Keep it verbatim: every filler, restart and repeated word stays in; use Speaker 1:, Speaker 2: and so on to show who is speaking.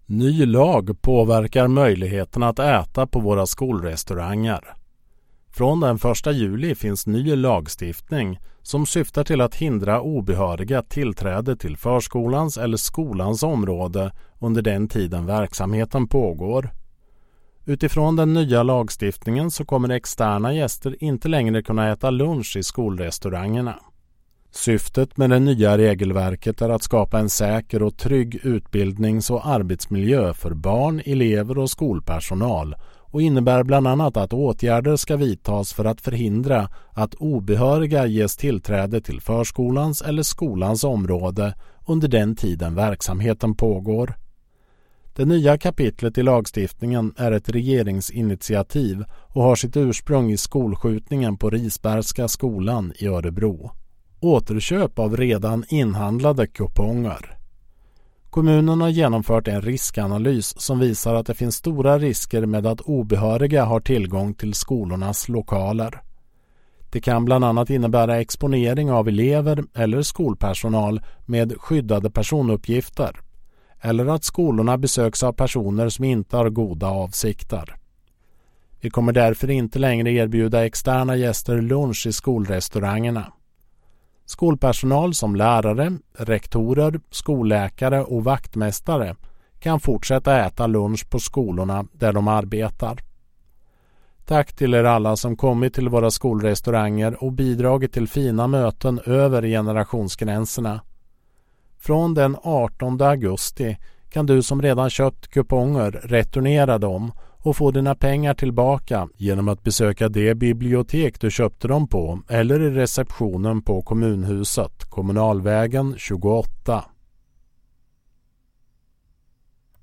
Speaker 1: Ny lag påverkar möjligheten att äta på våra skolrestauranger. Från den första juli finns ny lagstiftning som syftar till att hindra obehöriga tillträde till förskolans eller skolans område under den tiden verksamheten pågår. Utifrån den nya lagstiftningen så kommer externa gäster inte längre kunna äta lunch i skolrestaurangerna. Syftet med det nya regelverket är att skapa en säker och trygg utbildnings- och arbetsmiljö för barn, elever och skolpersonal och innebär bland annat att åtgärder ska vidtas för att förhindra att obehöriga ges tillträde till förskolans eller skolans område under den tiden verksamheten pågår. Det nya kapitlet i lagstiftningen är ett regeringsinitiativ och har sitt ursprung i skolskjutningen på Risbergska skolan i Örebro. Återköp av redan inhandlade kuponger. Kommunen har genomfört en riskanalys som visar att det finns stora risker med att obehöriga har tillgång till skolornas lokaler. Det kan bland annat innebära exponering av elever eller skolpersonal med skyddade personuppgifter eller att skolorna besöks av personer som inte har goda avsikter. Vi kommer därför inte längre erbjuda externa gäster lunch i skolrestaurangerna. Skolpersonal som lärare, rektorer, skolläkare och vaktmästare kan fortsätta äta lunch på skolorna där de arbetar. Tack till er alla som kommit till våra skolrestauranger och bidragit till fina möten över generationsgränserna. Från den artonde augusti kan du som redan köpt kuponger returnera dem och få dina pengar tillbaka genom att besöka det bibliotek du köpte dem på eller i receptionen på kommunhuset, Kommunalvägen tjugoåtta.